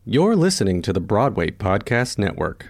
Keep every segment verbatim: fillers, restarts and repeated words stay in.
You're listening to the Broadway Podcast Network.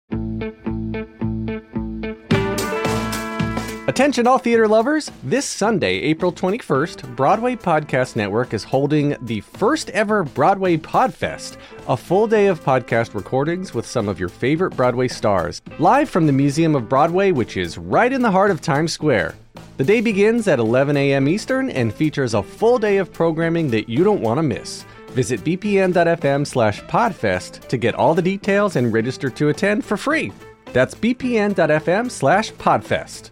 Attention all theater lovers! This Sunday, April twenty-first, Broadway Podcast Network is holding the first ever Broadway Podfest, a full day of podcast recordings with some of your favorite Broadway stars, live from the Museum of Broadway, which is right in the heart of Times Square. The day begins at eleven a.m. Eastern and features a full day of programming that you don't want to miss. Visit bpn.fm slash podfest to get all the details and register to attend for free. That's bpn.fm slash podfest.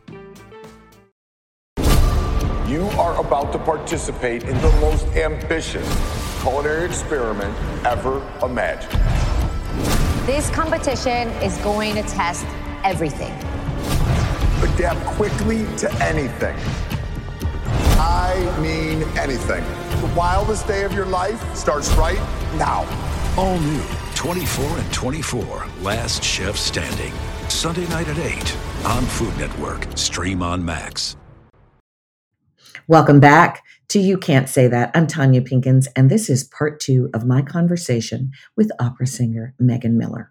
You are about to participate in the most ambitious culinary experiment ever imagined. This competition is going to test everything. Adapt quickly to anything. I mean anything. The wildest day of your life starts right now. All new, twenty-four and twenty-four, Last Chef Standing. Sunday night at eight on Food Network. Stream on Max. Welcome back to You Can't Say That. I'm Tanya Pinkins, and this is part two of my conversation with opera singer Megan Miller.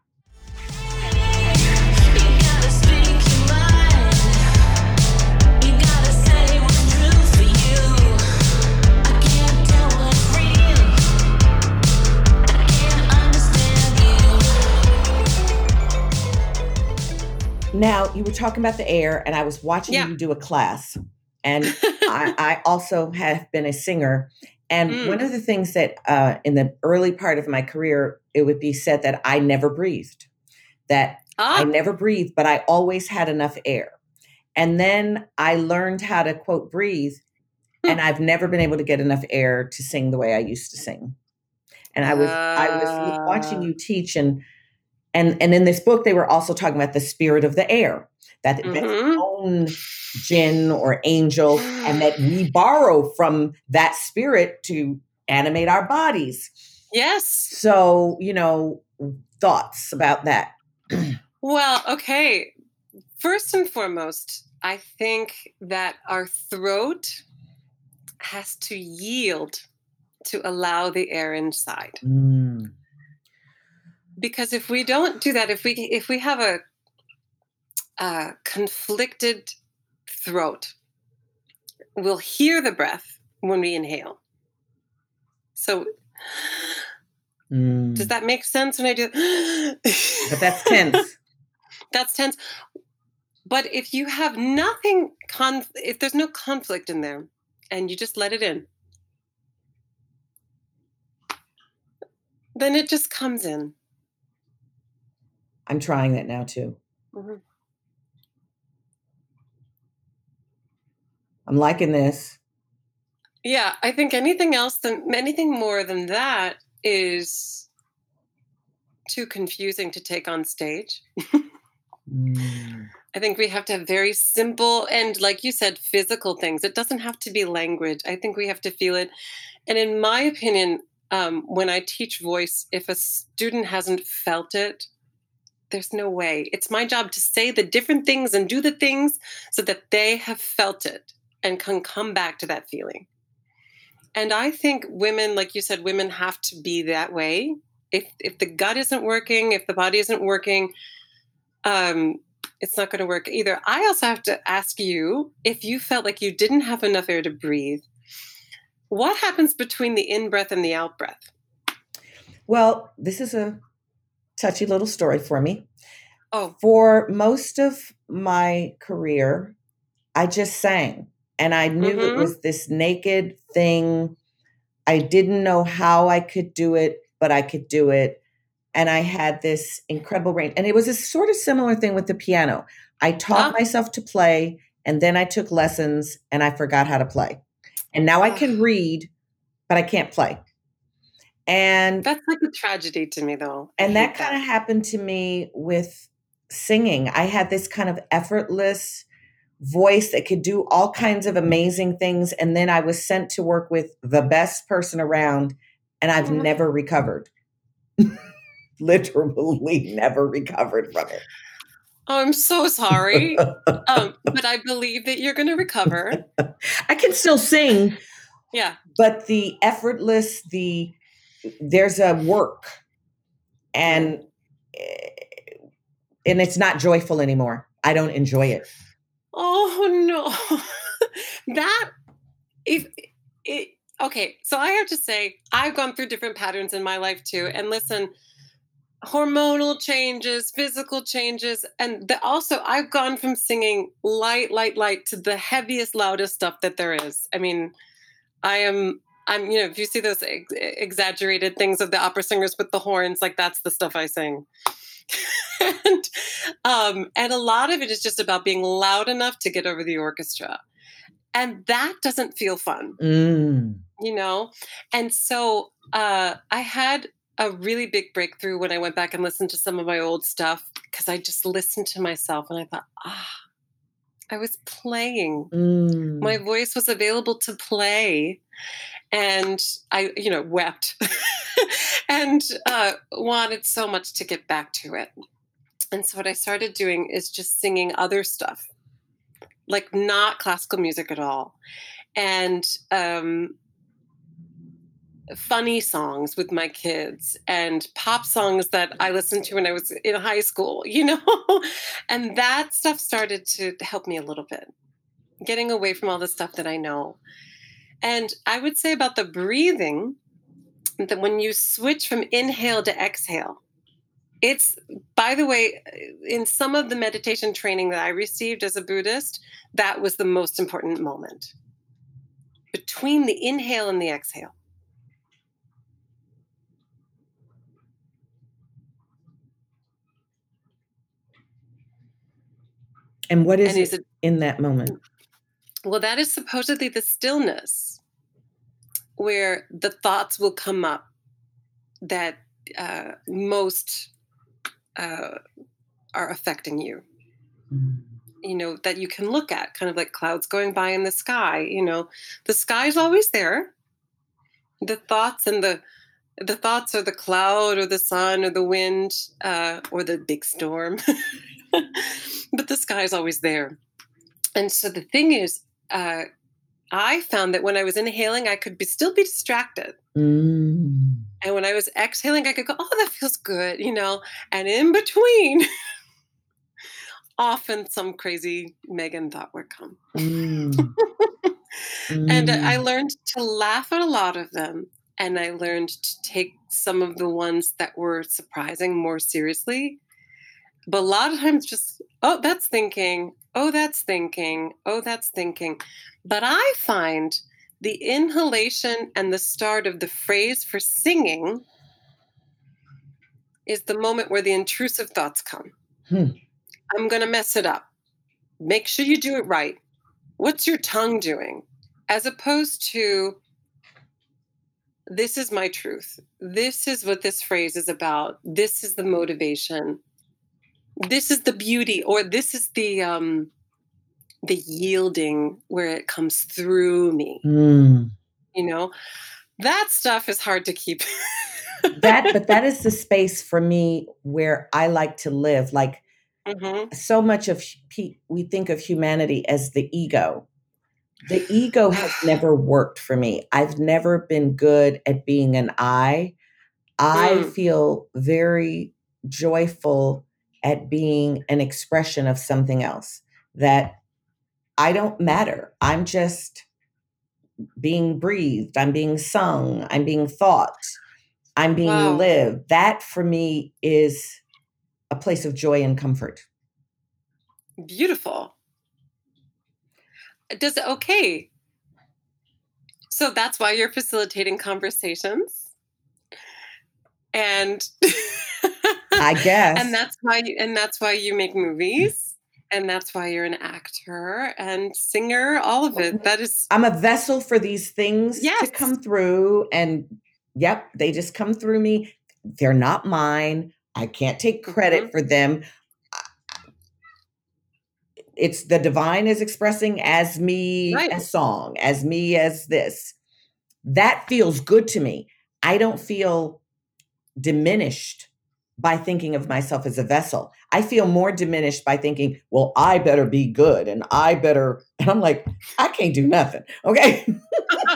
Now, you were talking about the air, and I was watching yeah. you do a class. And I, I also have been a singer. And mm. one of the things that uh, in the early part of my career, it would be said that I never breathed, that ah. I never breathed, but I always had enough air. And then I learned how to, quote, breathe. Mm. And I've never been able to get enough air to sing the way I used to sing. And I was, uh. I was watching you teach. And, and, and in this book, they were also talking about the spirit of the air, that mm-hmm. that's its own jinn or angel, and that we borrow from that spirit to animate our bodies. Yes. So, you know, thoughts about that? Well, okay. First and foremost, I think that our throat has to yield to allow the air inside. Mm. Because if we don't do that, if we if we have a uh, conflicted throat, we'll hear the breath when we inhale. So mm. does that make sense when I do? But that's tense. That's tense. But if you have nothing, conf- if there's no conflict in there and you just let it in, then it just comes in. I'm trying that now too. Mm-hmm. I'm liking this. Yeah, I think anything else than anything more than that is too confusing to take on stage. mm. I think we have to have very simple and, like you said, physical things. It doesn't have to be language. I think we have to feel it. And in my opinion, um, when I teach voice, if a student hasn't felt it, there's no way. It's my job to say the different things and do the things so that they have felt it and can come back to that feeling. And I think women, like you said, women have to be that way. If if the gut isn't working, if the body isn't working, um, it's not going to work either. I also have to ask you, if you felt like you didn't have enough air to breathe, what happens between the in-breath and the out-breath? Well, this is a touchy little story for me. Oh. For most of my career, I just sang. And I knew mm-hmm. it was this naked thing. I didn't know how I could do it, but I could do it. And I had this incredible range. And it was a sort of similar thing with the piano. I taught oh. myself to play, and then I took lessons, and I forgot how to play. And now I can read, but I can't play. And that's like a tragedy to me, though. I and that kind of happened to me with singing. I had this kind of effortless voice that could do all kinds of amazing things. And then I was sent to work with the best person around, and I've mm-hmm. never recovered. Literally never recovered from it. Oh, I'm so sorry. um, but I believe that you're going to recover. I can still sing. Yeah. But the effortless, the there's a work and and it's not joyful anymore. I don't enjoy it. Oh no. That if it okay, so I have to say I've gone through different patterns in my life too. And listen, hormonal changes, physical changes, and the, also I've gone from singing light, light, light to the heaviest, loudest stuff that there is. I mean, I am, I'm, you know, if you see those ex- exaggerated things of the opera singers with the horns, like that's the stuff I sing. and, um, and a lot of it is just about being loud enough to get over the orchestra. And that doesn't feel fun, mm. you know? And so uh, I had a really big breakthrough when I went back and listened to some of my old stuff, because I just listened to myself and I thought, ah, I was playing. Mm. My voice was available to play. And I, you know, wept and uh, wanted so much to get back to it. And so what I started doing is just singing other stuff, like not classical music at all. And um, funny songs with my kids and pop songs that I listened to when I was in high school, you know, and that stuff started to help me a little bit, getting away from all the stuff that I know. And I would say about the breathing, that when you switch from inhale to exhale, it's, by the way, in some of the meditation training that I received as a Buddhist, that was the most important moment. Between the inhale and the exhale. And what is, and is it it in that moment? Well, that is supposedly the stillness where the thoughts will come up that uh, most uh, are affecting you. Mm. You know, that you can look at, kind of like clouds going by in the sky. You know, the sky is always there. The thoughts and the the thoughts are the cloud or the sun or the wind uh, or the big storm. But the sky is always there. And so the thing is, uh, I found that when I was inhaling, I could be, still be distracted. Mm. And when I was exhaling, I could go, oh, that feels good, you know. And in between, often some crazy Megan thought would come. Mm. And mm. I learned to laugh at a lot of them. And I learned to take some of the ones that were surprising more seriously. But a lot of times just, oh, that's thinking. Oh, that's thinking. Oh, that's thinking. But I find the inhalation and the start of the phrase for singing is the moment where the intrusive thoughts come. Hmm. I'm going to mess it up. Make sure you do it right. What's your tongue doing? As opposed to, this is my truth. This is what this phrase is about. This is the motivation. This is the beauty, or this is the um, the yielding where it comes through me. Mm. You know, that stuff is hard to keep. that, but that is the space for me where I like to live. Like mm-hmm. so much of we think of humanity as the ego. The ego has never worked for me. I've never been good at being an I. I mm. feel very joyful at being an expression of something else, that I don't matter. I'm just being breathed. I'm being sung. I'm being thought. I'm being wow. lived. That for me is a place of joy and comfort. Beautiful. Does it, okay. So that's why you're facilitating conversations. And I guess. And that's why you, and that's why you make movies, and that's why you're an actor and singer, all of it. That is I'm a vessel for these things yes. to come through, and yep, they just come through me. They're not mine. I can't take credit mm-hmm. for them. It's the divine is expressing as me right. a song, as me as this. That feels good to me. I don't feel diminished by thinking of myself as a vessel. I feel more diminished by thinking, well, I better be good and I better, and I'm like, I can't do nothing. Okay.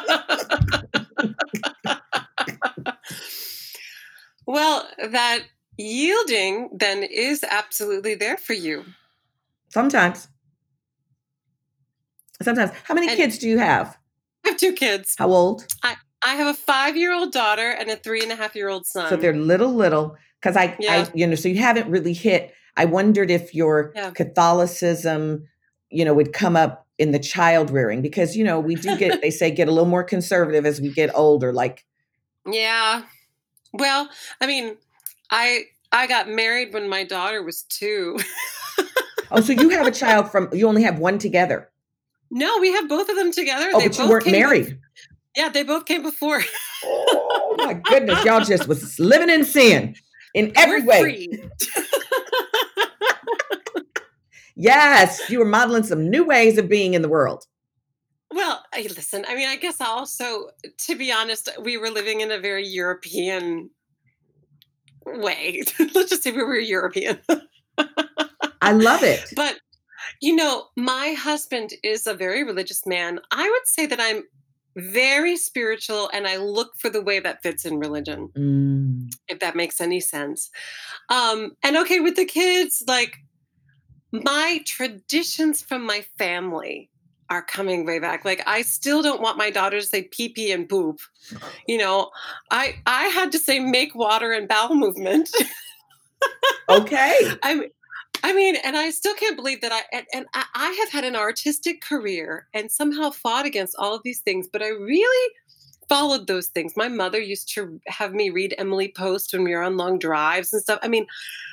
Well, that, yielding then is absolutely there for you. Sometimes. Sometimes. How many and kids do you have? I have two kids. How old? I, I have a five-year-old daughter and a three and a half year old son. So they're little, little. Because I, yeah. I, you know, so you haven't really hit. I wondered if your yeah. Catholicism, you know, would come up in the child rearing, because, you know, we do get, they say, get a little more conservative as we get older. Like, yeah. Well, I mean, I I got married when my daughter was two. Oh, so you have a child from, you only have one together. No, we have both of them together. Oh, they but you weren't married. Before. Yeah, they both came before. Oh my goodness. Y'all just was living in sin in every We're way. Free. Yes, you were modeling some new ways of being in the world. Well, I, listen, I mean, I guess also, to be honest, we were living in a very European way. Let's just say we were European. I love it. But, you know, my husband is a very religious man. I would say that I'm very spiritual, and I look for the way that fits in religion, mm. if that makes any sense. Um, and okay, with the kids, like, my traditions from my family are coming way back. Like, I still don't want my daughter to say pee pee and poop. You know, I I had to say make water and bowel movement. Okay. I I mean, and I still can't believe that I and, and I, I have had an artistic career and somehow fought against all of these things, but I really followed those things. My mother used to have me read Emily Post when we were on long drives and stuff. I mean,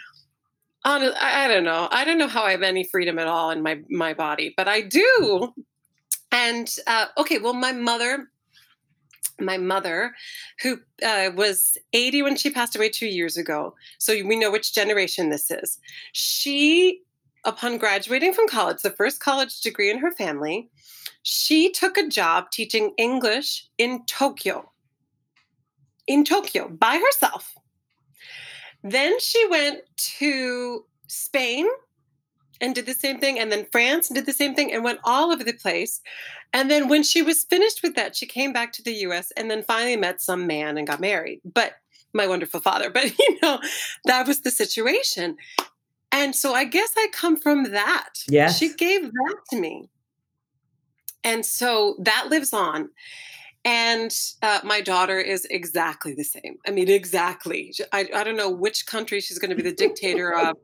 I, I don't know. I don't know how I have any freedom at all in my, my body, but I do. And, uh, okay, well, my mother, my mother, who uh, was eighty when she passed away two years ago. So we know which generation this is. She, upon graduating from college, the first college degree in her family, she took a job teaching English in Tokyo. In Tokyo, by herself. Then she went to Spain and did the same thing, and then France and did the same thing, and went all over the place. And then when she was finished with that, she came back to the U S and then finally met some man and got married. But my wonderful father. But, you know, that was the situation. And so I guess I come from that. Yes. She gave that to me. And so that lives on. And uh, my daughter is exactly the same. I mean, exactly. I, I don't know which country she's going to be the dictator of.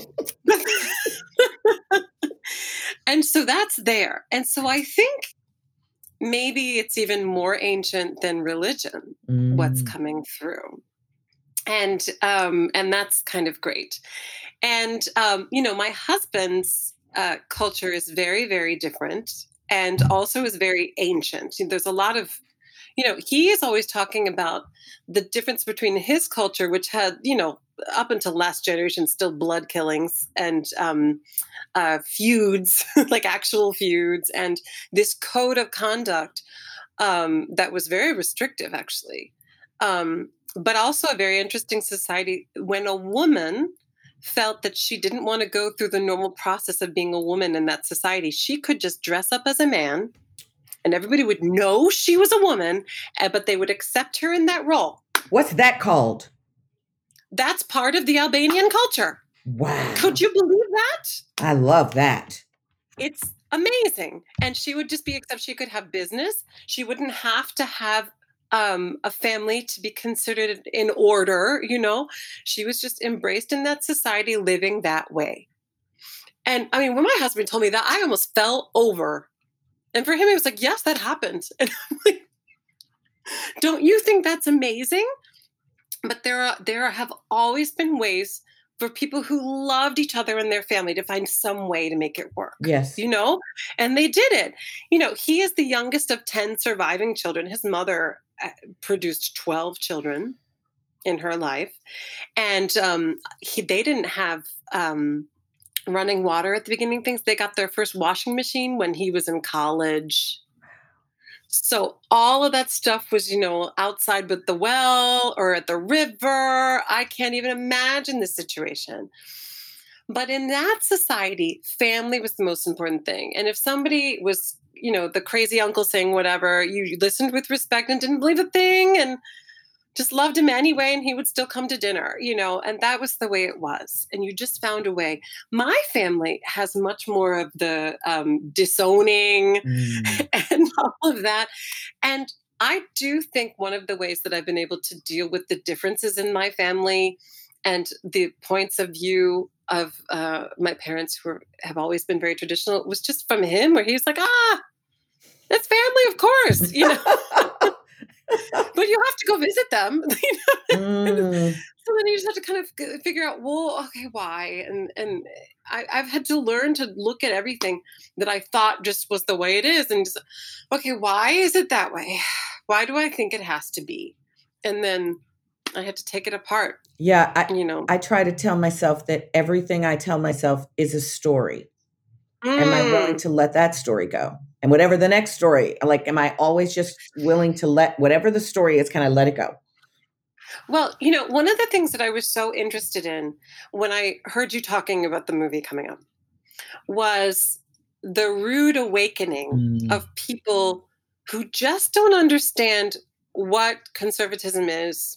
And so that's there. And so I think maybe it's even more ancient than religion, mm. what's coming through. And um, and that's kind of great. And, um, you know, my husband's uh, culture is very, very different, and also is very ancient. There's a lot of, you know, he is always talking about the difference between his culture, which had, you know, up until last generation, still blood killings and um, uh, feuds, like actual feuds, and this code of conduct um, that was very restrictive, actually. Um, but also a very interesting society when a woman felt that she didn't want to go through the normal process of being a woman in that society. She could just dress up as a man, and everybody would know she was a woman, but they would accept her in that role. What's that called? That's part of the Albanian culture. Wow. Could you believe that? I love that. It's amazing. And she would just be, except she could have business. She wouldn't have to have um, a family to be considered in order, you know. She was just embraced in that society, living that way. And I mean, when my husband told me that, I almost fell over. And for him, it was like, yes, that happened. And I'm like, don't you think that's amazing? But there are there have always been ways for people who loved each other and their family to find some way to make it work. Yes. You know, and they did it. You know, he is the youngest of ten surviving children. His mother produced twelve children in her life. And um, he, they didn't have um, running water at the beginning of things. They got their first washing machine when he was in college. So all of that stuff was, you know, outside with the well or at the river. I can't even imagine the situation. But in that society, family was the most important thing. And if somebody was, you know, the crazy uncle saying whatever, you listened with respect and didn't believe a thing. And just loved him anyway, and he would still come to dinner, you know, and that was the way it was. And you just found a way. My family has much more of the um, disowning mm. and all of that. And I do think one of the ways that I've been able to deal with the differences in my family and the points of view of uh, my parents, who are, have always been very traditional, was just from him, where he's like, ah, that's family, of course, you know. But you have to go visit them. You know? Mm. So then you just have to kind of figure out, well, okay, why? And and I, I've had to learn to look at everything that I thought just was the way it is, and just, okay, why is it that way? Why do I think it has to be? And then I had to take it apart. Yeah, I, you know, I try to tell myself that everything I tell myself is a story. Mm. Am I willing to let that story go? And whatever the next story, like, am I always just willing to let whatever the story is, can I let it go? Well, you know, one of the things that I was so interested in when I heard you talking about the movie coming up was the rude awakening mm. of people who just don't understand what conservatism is.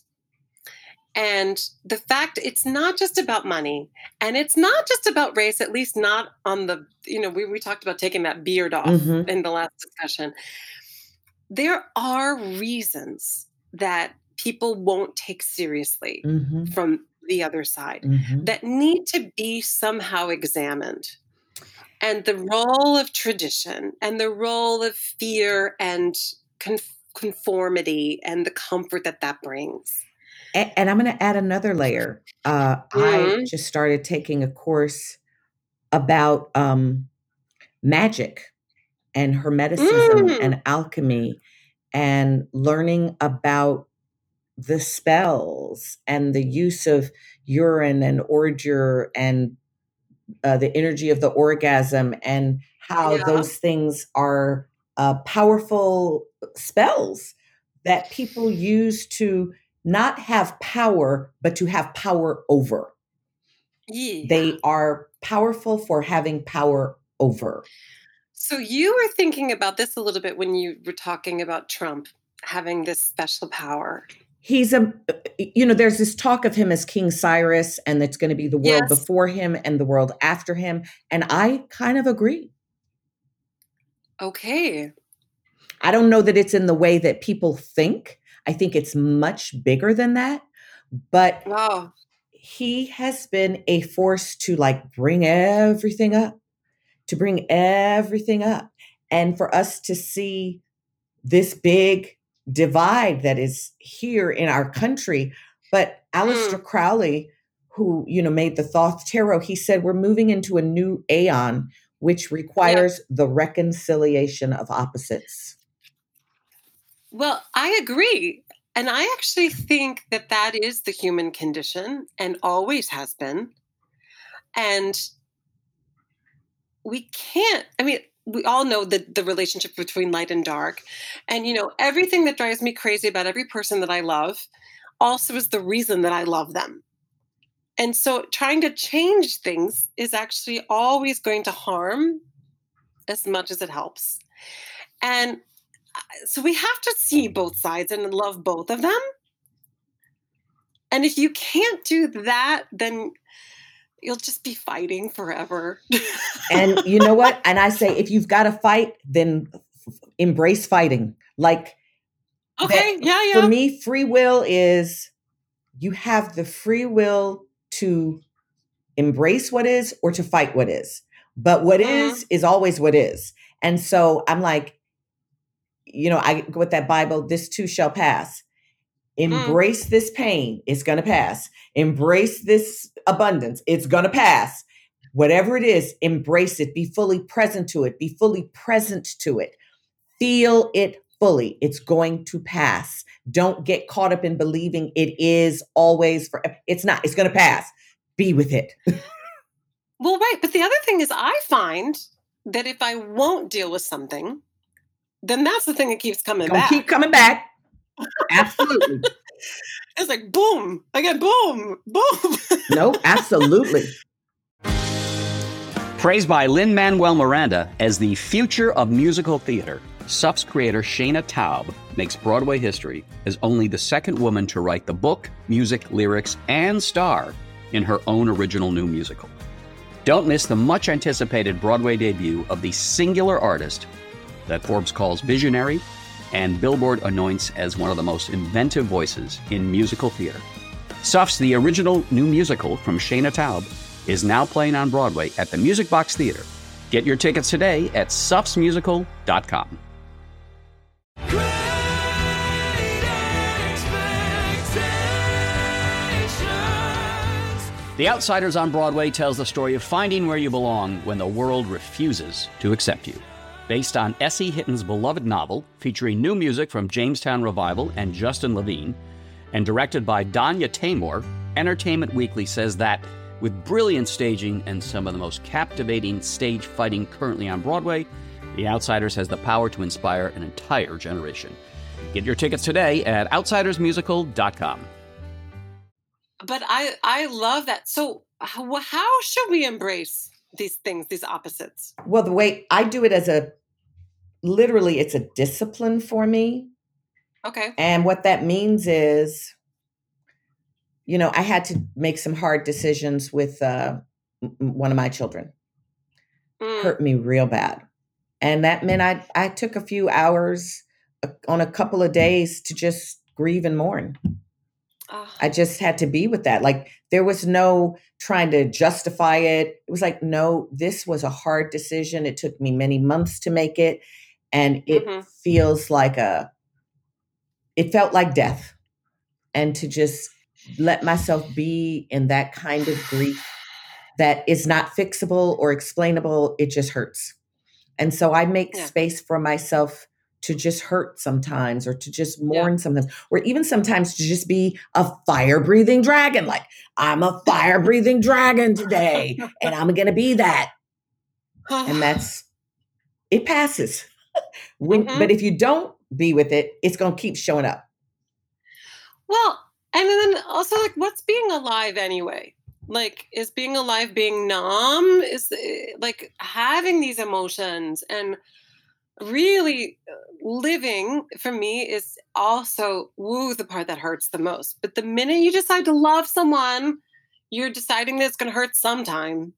And the fact it's not just about money, and it's not just about race, at least not on the, you know, we, we talked about taking that beard off mm-hmm. in the last discussion. There are reasons that people won't take seriously mm-hmm. from the other side mm-hmm. that need to be somehow examined. And the role of tradition and the role of fear and con- conformity and the comfort that that brings. And, and I'm going to add another layer. Uh, mm-hmm. I just started taking a course about um, magic and hermeticism mm. and alchemy, and learning about the spells and the use of urine and ordure and uh, the energy of the orgasm, and how yeah. those things are uh, powerful spells that people use to not have power, but to have power over. Yeah. They are powerful for having power over. So you were thinking about this a little bit when you were talking about Trump having this special power. He's a, you know, there's this talk of him as King Cyrus, and it's going to be the world yes. before him and the world after him. And I kind of agree. Okay. I don't know that it's in the way that people think. I think it's much bigger than that, but wow. he has been a force to like bring everything up, to bring everything up. And for us to see this big divide that is here in our country. But Aleister mm. Crowley, who, you know, made the Thoth Tarot, he said, we're moving into a new aeon, which requires yeah. the reconciliation of opposites. Well, I agree. And I actually think that that is the human condition and always has been. And we can't, I mean, we all know the, the relationship between light and dark. And, you know, everything that drives me crazy about every person that I love also is the reason that I love them. And so trying to change things is actually always going to harm as much as it helps. And so we have to see both sides and love both of them. And if you can't do that, then you'll just be fighting forever. And you know what? And I say, if you've got to fight, then f- embrace fighting. Like, okay, yeah, yeah. For me, free will is you have the free will to embrace what is or to fight what is. But what mm. is, is always what is. And so I'm like, you know, I go with that Bible, this too shall pass. Embrace mm. this pain, it's going to pass. Embrace this abundance, it's going to pass. Whatever it is, embrace it. Be fully present to it. Be fully present to it. Feel it fully. It's going to pass. Don't get caught up in believing it is always for. It's not. It's going to pass. Be with it. Well, right. But the other thing is, I find that if I won't deal with something, then that's the thing that keeps coming Don't back. Keep coming back. Absolutely. It's like, boom, again, boom, boom. No, absolutely. Praised by Lin-Manuel Miranda as the future of musical theater, Suff's creator Shayna Taub makes Broadway history as only the second woman to write the book, music, lyrics, and star in her own original new musical. Don't miss the much-anticipated Broadway debut of the singular artist that Forbes calls visionary and Billboard anoints as one of the most inventive voices in musical theater. Suff's The Original New Musical from Shayna Taub is now playing on Broadway at the Music Box Theater. Get your tickets today at suffs musical dot com. The Outsiders on Broadway tells the story of finding where you belong when the world refuses to accept you. Based on S E. Hitton's beloved novel, featuring new music from Jamestown Revival and Justin Levine, and directed by Danya Tamor, Entertainment Weekly says that, with brilliant staging and some of the most captivating stage fighting currently on Broadway, The Outsiders has the power to inspire an entire generation. Get your tickets today at outsiders musical dot com. But I, I love that. So how, how should we embrace these things, these opposites? Well, the way I do it as a, literally, it's a discipline for me. Okay. And what that means is, you know, I had to make some hard decisions with uh, one of my children. Mm. Hurt me real bad. And that meant I, I took a few hours on a couple of days to just grieve and mourn. Oh. I just had to be with that. Like, there was no trying to justify it. It was like, no, this was a hard decision. It took me many months to make it. And it mm-hmm. feels like a, it felt like death. And to just let myself be in that kind of grief that is not fixable or explainable, it just hurts. And so I make yeah. space for myself to just hurt sometimes, or to just mourn yeah. sometimes, or even sometimes to just be a fire-breathing dragon. Like, I'm a fire-breathing dragon today, and I'm going to be that. And that's, it passes. When, mm-hmm. But if you don't be with it, it's going to keep showing up. Well, and then also, like, what's being alive anyway? Like, is being alive being numb? Is like having these emotions and really living, for me, is also, woo, the part that hurts the most. But the minute you decide to love someone, you're deciding that it's going to hurt sometime.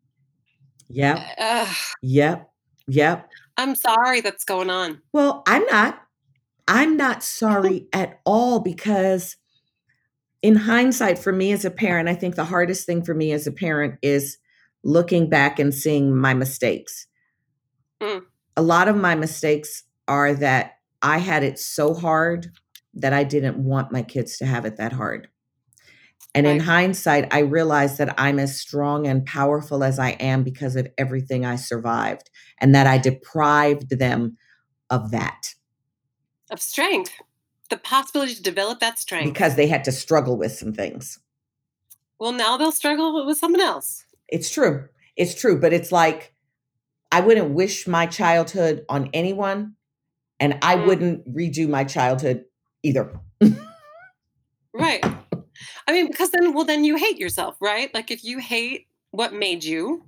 Yeah. Uh, yep. Yep. I'm sorry that's going on. Well, I'm not. I'm not sorry at all, because in hindsight, for me as a parent, I think the hardest thing for me as a parent is looking back and seeing my mistakes. Mm. A lot of my mistakes are that I had it so hard that I didn't want my kids to have it that hard. And right. in hindsight, I realized that I'm as strong and powerful as I am because of everything I survived, and that I deprived them of that. Of strength. The possibility to develop that strength. Because they had to struggle with some things. Well, now they'll struggle with someone else. It's true. It's true. But it's like, I wouldn't wish my childhood on anyone, and I mm. wouldn't redo my childhood either. Right. I mean, because then, well, then you hate yourself, right? Like, if you hate what made you.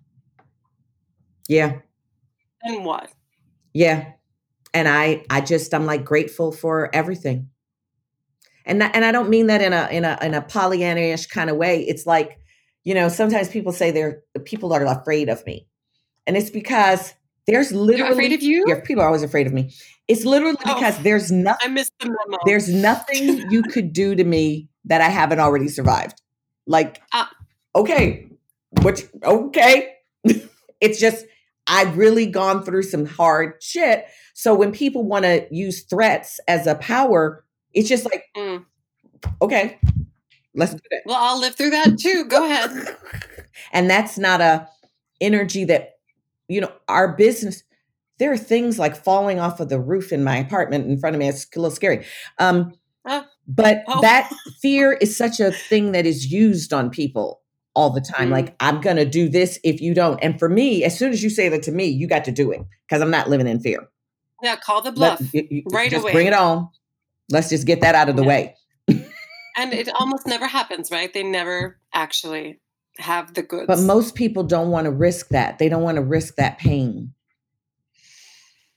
Yeah. Then what? Yeah. And I, I just, I'm like grateful for everything. And that, and I don't mean that in a, in a, in a Pollyanna-ish kind of way. It's like, you know, sometimes people say they're, people are afraid of me. And it's because there's literally, they're afraid of you? Yeah, people are always afraid of me. It's literally oh, because there's nothing, I missed the memo. There's nothing you could do to me that I haven't already survived. Like, uh, okay, which, okay. It's just, I've really gone through some hard shit. So when people want to use threats as a power, it's just like, mm. okay, let's do it. Well, I'll live through that too. Go ahead. And that's not a energy that, you know, our business, there are things like falling off of the roof in my apartment in front of me. It's a little scary. Um, uh, but oh. that fear is such a thing that is used on people all the time. Mm. Like, I'm going to do this if you don't. And for me, as soon as you say that to me, you got to do it, because I'm not living in fear. Yeah, call the bluff. Let, you, you, right just away. Bring it on. Let's just get that out of the yeah. way. And it almost never happens, right? They never actually have the goods. But most people don't want to risk that. They don't want to risk that pain.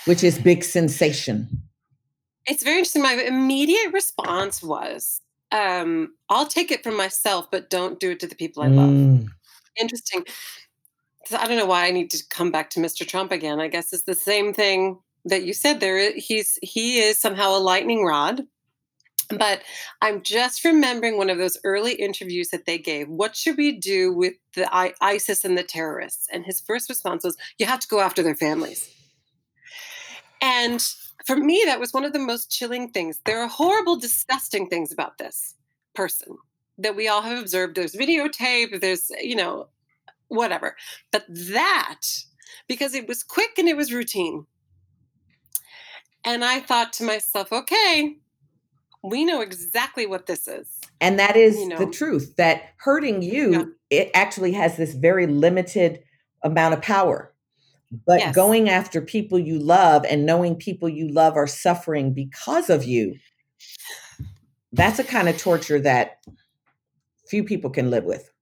Which is big sensation. It's very interesting. My immediate response was, um, I'll take it from myself, but don't do it to the people I love. Mm. Interesting. I don't know why I need to come back to Mister Trump again. I guess it's the same thing that you said there. He's, he is somehow a lightning rod. But I'm just remembering one of those early interviews that they gave. What should we do with the I- ISIS and the terrorists? And his first response was, you have to go after their families. And for me, that was one of the most chilling things. There are horrible, disgusting things about this person that we all have observed. There's videotape, there's, you know, whatever. But that, because it was quick and it was routine. And I thought to myself, okay, we know exactly what this is. And that is you know? the truth, that hurting you, Yeah. it actually has this very limited amount of power. But Yes. going after people you love and knowing people you love are suffering because of you, that's a kind of torture that few people can live with.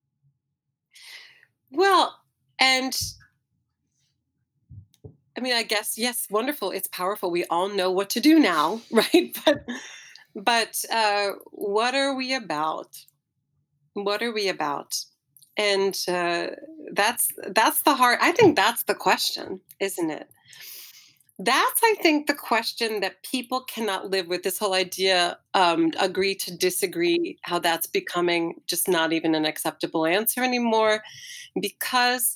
Well, and I mean, I guess, yes, wonderful. It's powerful. We all know what to do now, right? But But uh, what are we about? What are we about? And uh, that's that's the heart. I think that's the question, isn't it? That's, I think, the question that people cannot live with. This whole idea, um, agree to disagree, how that's becoming just not even an acceptable answer anymore, because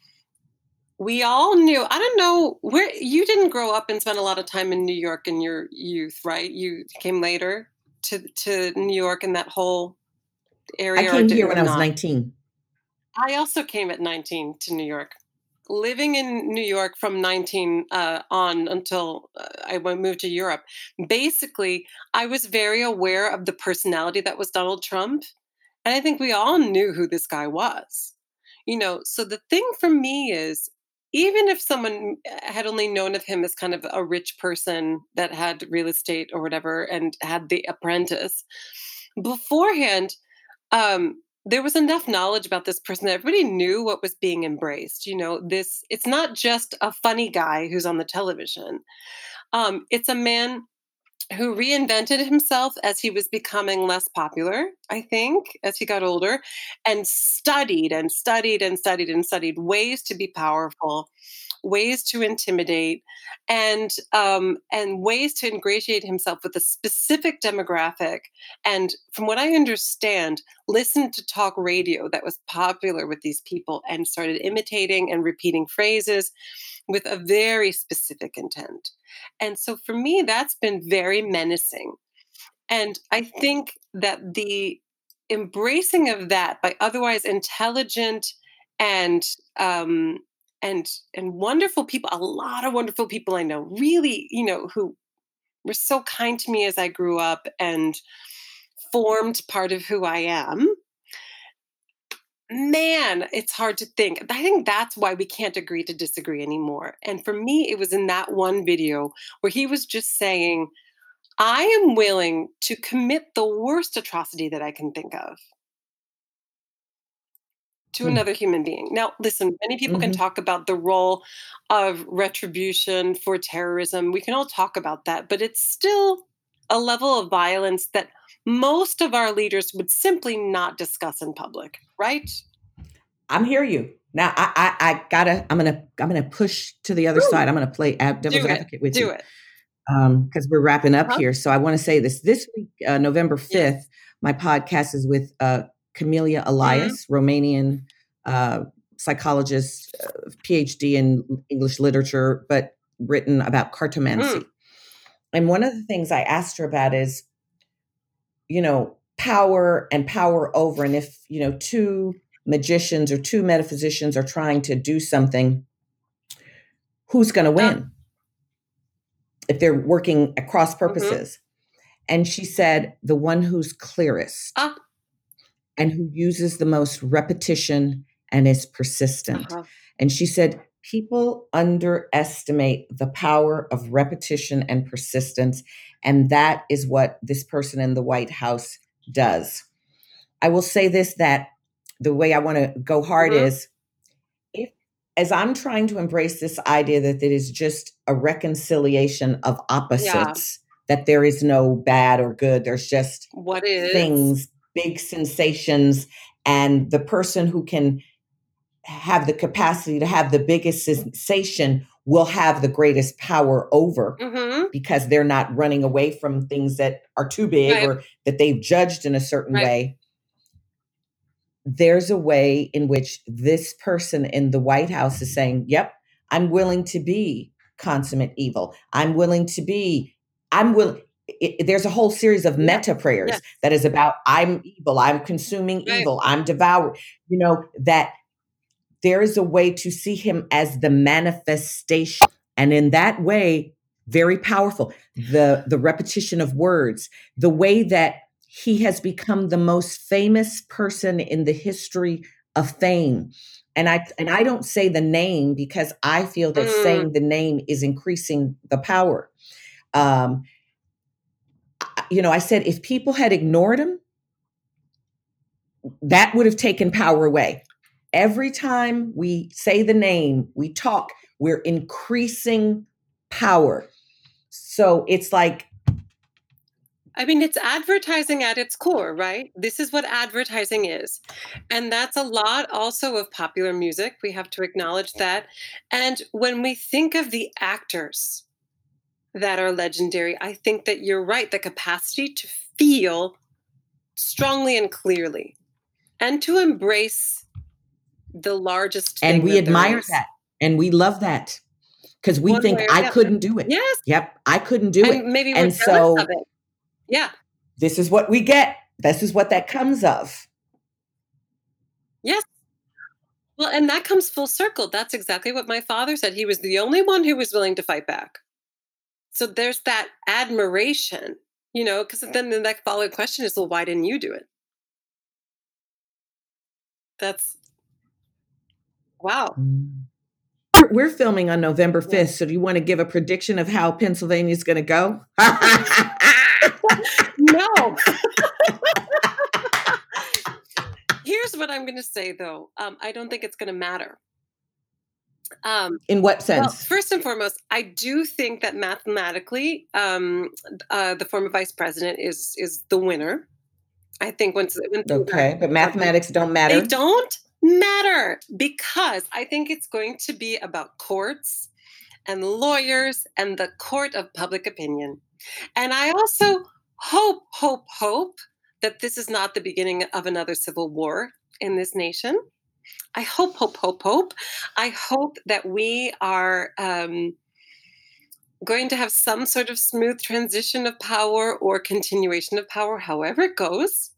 we all knew. I don't know where you didn't grow up and spend a lot of time in New York in your youth, right? You came later to to New York and that whole area. I came or, here or when I was not. nineteen. I also came at nineteen to New York, living in New York from nineteen uh, on until uh, I went moved to Europe. Basically, I was very aware of the personality that was Donald Trump, and I think we all knew who this guy was. You know, so the thing for me is, even if someone had only known of him as kind of a rich person that had real estate or whatever and had The Apprentice beforehand, um, there was enough knowledge about this person that everybody knew what was being embraced. You know, this, it's not just a funny guy who's on the television. Um, it's a man who reinvented himself as he was becoming less popular, I think, as he got older, and studied and studied and studied and studied ways to be powerful, ways to intimidate, and um, and ways to ingratiate himself with a specific demographic. And from what I understand, listened to talk radio that was popular with these people and started imitating and repeating phrases with a very specific intent. And so for me, that's been very menacing. And I think that the embracing of that by otherwise intelligent and um, and and wonderful people, a lot of wonderful people I know, really, you know, who were so kind to me as I grew up and formed part of who I am. Man, it's hard to think. I think that's why we can't agree to disagree anymore. And for me, it was in that one video where he was just saying, I am willing to commit the worst atrocity that I can think of to Hmm. another human being. Now, listen, many people can Mhm. talk about the role of retribution for terrorism. We can all talk about that, but it's still a level of violence that most of our leaders would simply not discuss in public, right? I'm hear you. Now I, I I gotta I'm gonna I'm gonna push to the other Ooh. side. I'm gonna play ad- devil's Do it. advocate with Do you. it. Um, because we're wrapping up Uh-huh. here. So I want to say this. This week, uh, November fifth, Yes. my podcast is with uh Camelia Elias, Romanian uh psychologist, uh, PhD in English literature, but written about cartomancy. Mm. And one of the things I asked her about is, you know, power and power over. And if, you know, two magicians or two metaphysicians are trying to do something, who's going to win? Uh. If they're working at cross Mhm. purposes. And she said, the one who's clearest Ah. and who uses the most repetition and is persistent. Uh-huh. And she said, people underestimate the power of repetition and persistence. And that is what this person in the White House does. I will say this, that the way I want to go hard Mhm. is, if as I'm trying to embrace this idea that it is just a reconciliation of opposites, yeah. that there is no bad or good, there's just what is things, big sensations, and the person who can have the capacity to have the biggest sensation will have the greatest power over, mm-hmm. because they're not running away from things that are too big, right. or that they've judged in a certain right. way. There's a way in which this person in the White House is saying, yep, I'm willing to be consummate evil. I'm willing to be, I'm willing. It, there's a whole series of yeah. meta prayers yeah. that is about, I'm evil, I'm consuming right. evil, I'm devoured, you know, that there is a way to see him as the manifestation. And in that way, very powerful. The, the repetition of words, the way that he has become the most famous person in the history of fame. And I, and I don't say the name because I feel that mm. saying the name is increasing the power. Um, you know, I said, if people had ignored him, that would have taken power away. Every time we say the name, we talk, we're increasing power. So it's like, I mean, it's advertising at its core, right? This is what advertising is. And that's a lot also of popular music. We have to acknowledge that. And when we think of the actors that are legendary, I think that you're right. The capacity to feel strongly and clearly and to embrace the largest thing. And we admire that. And we love that. Because we One think I other. couldn't do it. Yes. Yep. I couldn't do and it. Maybe we're and jealous so of it. Yeah. This is what we get. This is what that comes of. Yes. Well, and that comes full circle. That's exactly what my father said. He was the only one who was willing to fight back. So there's that admiration, you know, because then the next following question is, well, why didn't you do it? That's, wow. We're filming on November fifth. So do you want to give a prediction of how Pennsylvania is going to go? No. Here's what I'm going to say, though. Um, I don't think it's going to matter. Um, In what sense? Well, first and foremost, I do think that mathematically, um, uh, the former vice president is is the winner. I think once, when okay, but mathematics don't matter. They don't matter because I think it's going to be about courts and lawyers and the court of public opinion. And I also hope, hope, hope that this is not the beginning of another civil war in this nation. I hope, hope, hope, hope. I hope that we are um, going to have some sort of smooth transition of power or continuation of power, however it goes.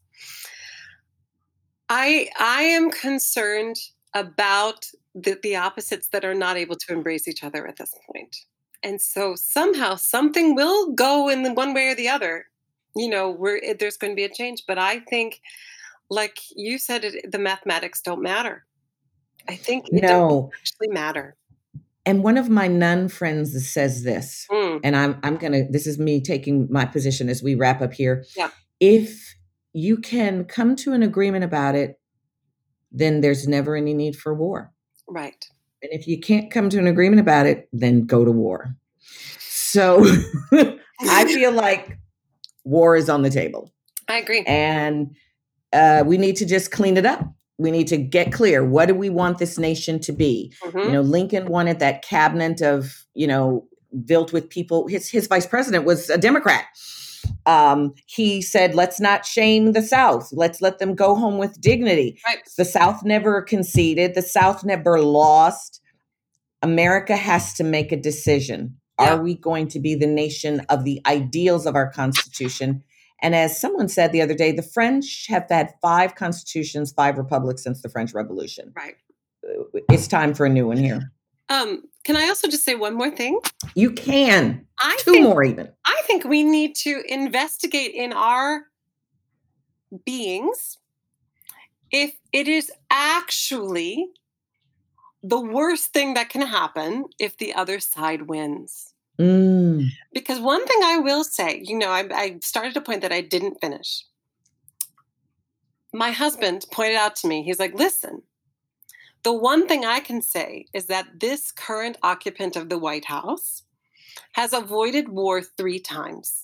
I I am concerned about the, the opposites that are not able to embrace each other at this point. And so somehow something will go in the one way or the other. You know, we're, there's going to be a change. But I think, like you said, it, the mathematics don't matter. I think it no. don't actually matter. And one of my nun friends says this, mm. and I'm I'm gonna. This is me taking my position as we wrap up here. Yeah. If you can come to an agreement about it, then there's never any need for war. Right. And if you can't come to an agreement about it, then go to war. So I feel like war is on the table. I agree. And uh, we need to just clean it up. We need to get clear. What do we want this nation to be? Mm-hmm. You know, Lincoln wanted that cabinet of, you know, built with people. His, his vice president was a Democrat. Um, he said, let's not shame the South. Let's let them go home with dignity. Right. The South never conceded. The South never lost. America has to make a decision. Yeah. Are we going to be the nation of the ideals of our Constitution? And as someone said the other day, the French have had five constitutions, five republics since the French Revolution. Right. It's time for a new one here. Um, can I also just say one more thing? You can. I Two think, more even. I think we need to investigate in our beings if it is actually the worst thing that can happen if the other side wins. Mm. Because one thing I will say, you know, I, I started a point that I didn't finish. My husband pointed out to me, he's like, listen, The one thing I can say is that this current occupant of the White House has avoided war three times,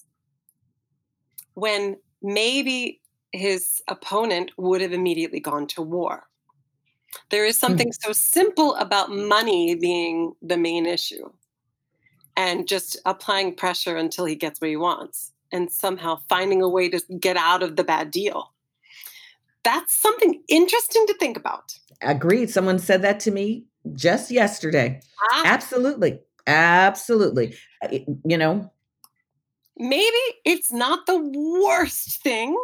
when maybe his opponent would have immediately gone to war. There is something mm. so simple about money being the main issue and just applying pressure until he gets what he wants and somehow finding a way to get out of the bad deal. That's something interesting to think about. Agreed. Someone said that to me just yesterday. Ah. Absolutely. Absolutely. You know, maybe it's not the worst thing.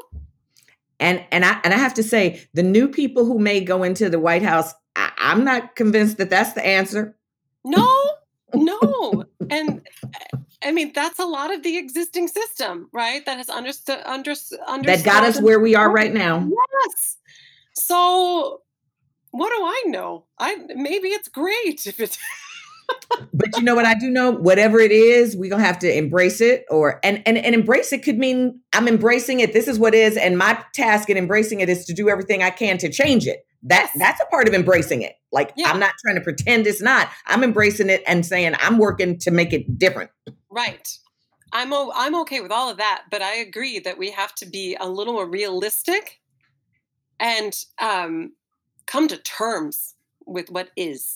And and I and I have to say, the new people who may go into the White House, I, I'm not convinced that that's the answer. No, no. And I mean, that's a lot of the existing system, right? That has understood, under, understood. That got us where we are right now. Yes. So what do I know? I maybe it's great if it's. But you know what I do know? Whatever it is, we're gonna have to embrace it, or and, and and embrace it could mean I'm embracing it. This is what it is, and my task in embracing it is to do everything I can to change it. That yes. That's a part of embracing it. Like yeah. I'm not trying to pretend it's not. I'm embracing it and saying I'm working to make it different. Right. I'm o- I'm okay with all of that, but I agree that we have to be a little more realistic and um, come to terms with what is.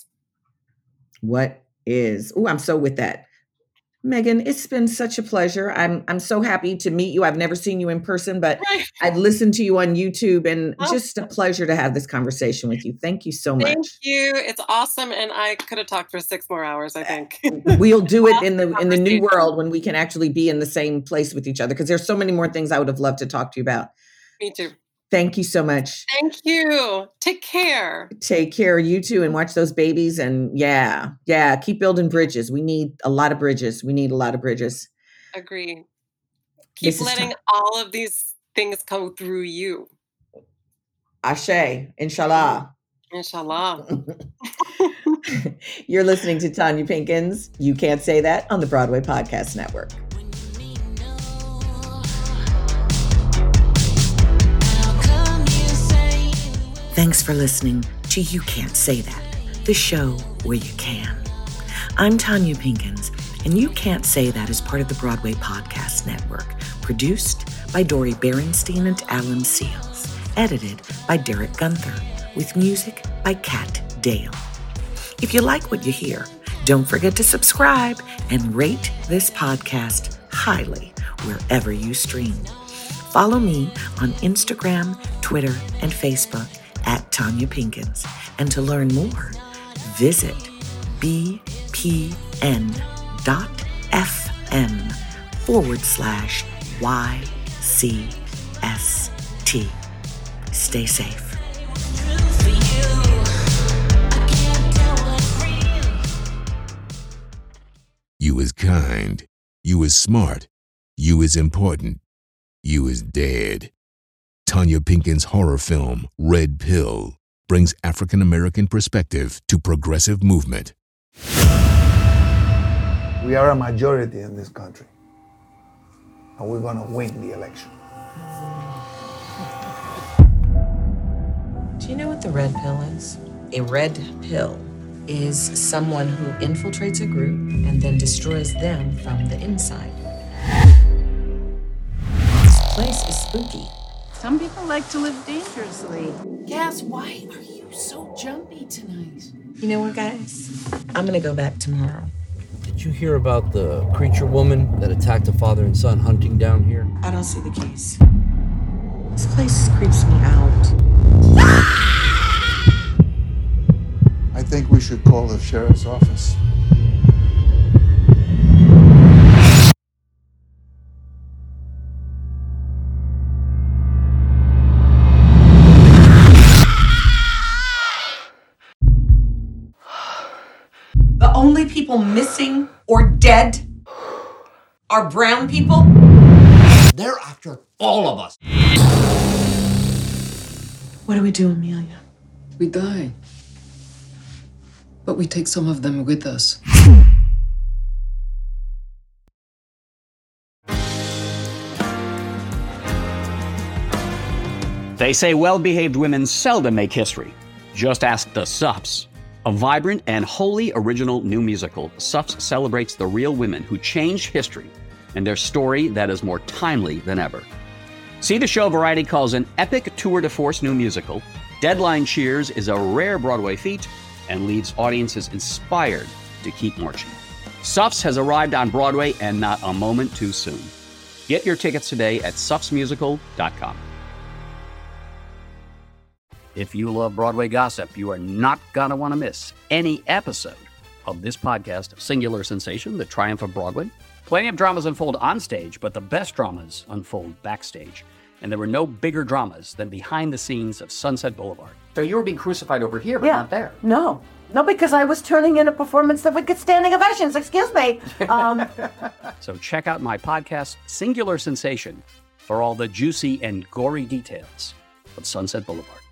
What is? Oh, I'm so with that. Megan, it's been such a pleasure. I'm I'm so happy to meet you. I've never seen you in person, but right. I've listened to you on YouTube, and oh. just a pleasure to have this conversation with you. Thank you so much. Thank you. It's awesome. And I could have talked for six more hours, I think. We'll do it in the in the new world when we can actually be in the same place with each other, because there's so many more things I would have loved to talk to you about. Me too. Thank you so much. Thank you. Take care. Take care, you too, and watch those babies. And yeah, yeah, keep building bridges. We need a lot of bridges. We need a lot of bridges. Agree. Keep letting t- all of these things come through you. Ashe, inshallah. Inshallah. You're listening to Tonya Pinkins. You Can't Say That on the Broadway Podcast Network. Thanks for listening to You Can't Say That, the show where you can. I'm Tonya Pinkins, and You Can't Say That is part of the Broadway Podcast Network, produced by Dori Berenstein and Alan Seals, edited by Derek Gunther, with music by Kat Dale. If you like what you hear, don't forget to subscribe and rate this podcast highly wherever you stream. Follow me on Instagram, Twitter, and Facebook at Tonya Pinkins. And to learn more, visit bpn.fm forward slash YCST. Stay safe. You is kind. You is smart. You is important. You is dead. Tonya Pinkins' horror film, Red Pill, brings African-American perspective to progressive movement. We are a majority in this country, and we're going to win the election. Do you know what the red pill is? A red pill is someone who infiltrates a group and then destroys them from the inside. This place is spooky. Some people like to live dangerously. Cass, why are you so jumpy tonight? You know what, guys? I'm gonna go back tomorrow. Did you hear about the creature woman that attacked a father and son hunting down here? I don't see the case. This place creeps me out. I think we should call the sheriff's office. The only people missing or dead are brown people? They're after all of us. What do we do, Amelia? We die. But we take some of them with us. They say well-behaved women seldom make history. Just ask the Suffs. A vibrant and wholly original new musical, Suffs celebrates the real women who changed history and their story that is more timely than ever. See the show Variety calls an epic tour de force new musical. Deadline cheers is a rare Broadway feat and leaves audiences inspired to keep marching. Suffs has arrived on Broadway and not a moment too soon. Get your tickets today at suffs musical dot com. If you love Broadway gossip, you are not going to want to miss any episode of this podcast, Singular Sensation, The Triumph of Broadway. Plenty of dramas unfold on stage, but the best dramas unfold backstage. And there were no bigger dramas than behind the scenes of Sunset Boulevard. So you were being crucified over here, but yeah. not there. No. No, because I was turning in a performance that would get standing ovations. Excuse me. Um, so check out my podcast, Singular Sensation, for all the juicy and gory details of Sunset Boulevard.